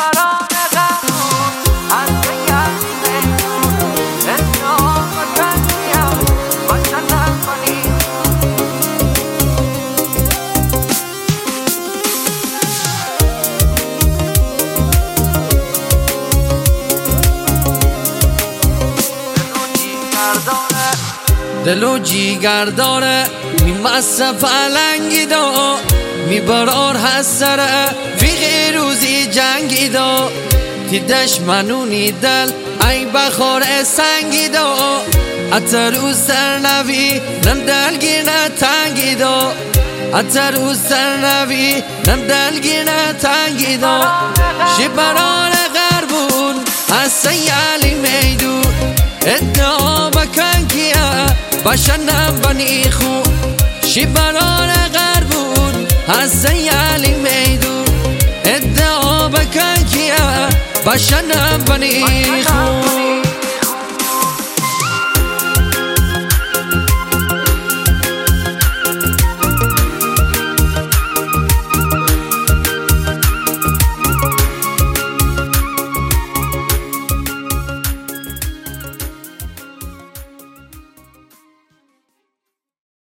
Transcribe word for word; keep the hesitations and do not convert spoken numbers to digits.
دل و جیگر داره میمسه پلنگی دا میبرار حسره فی روزی جنگی دا تیدش منونی دل ای بخور سنگی دا اتر او سر نوی نم دلگینه تنگی دا اتر او سر نوی نم دلگینه تنگی دا شبران غربون از سیالی میدون ادعا بکن کیا باشنم بنی خو شبران غربون از سیالی میدون ادعا بکن کیا باشنم بنی خو